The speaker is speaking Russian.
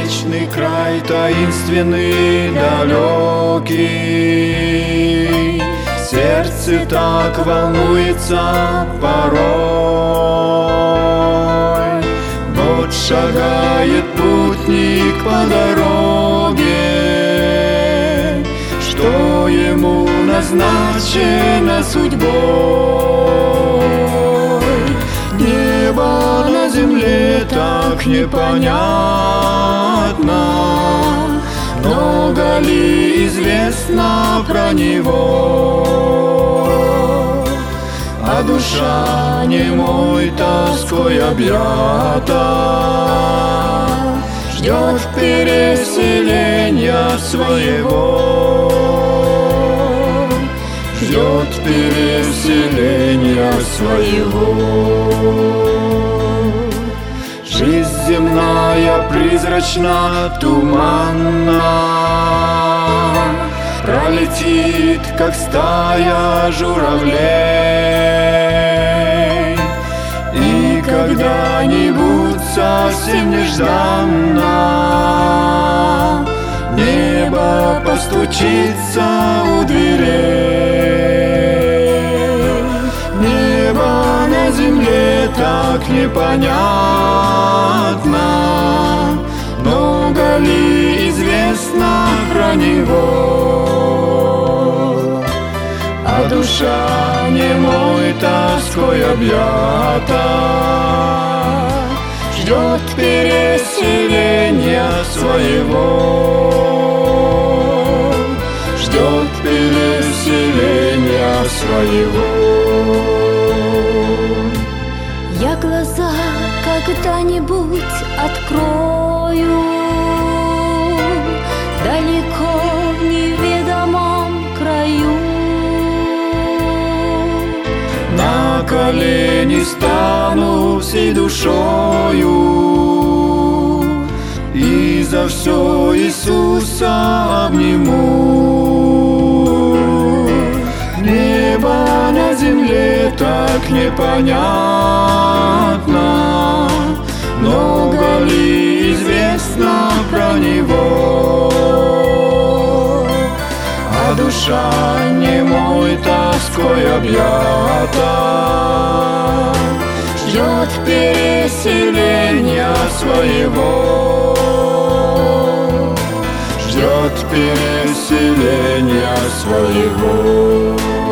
вечный край, таинственный, далекий. Сердце так волнуется порой. Вот шагает путник по дороге, что ему назначено судьбой. Небо на земле так непонятно, много ли известно про него? А душа немой тоской объята, ждет переселения своего, ждет переселения своего. Жизнь земная призрачна, туманна, пролетит, как стая журавлей, и когда-нибудь совсем нежданно небо постучится у дверей. Небо на земле так непонятно, много ли известно про него? А душа немой тоской объята, ждет переселения своего, ждет переселения своего. Я глаза когда-нибудь открою далеко в неведомом краю. На колени стану всей душою и за все Иисуса обниму. Небо на земле так непонятно, много ли известно про него? А душа немой тоской объята, ждет переселения своего, ждет переселения своего.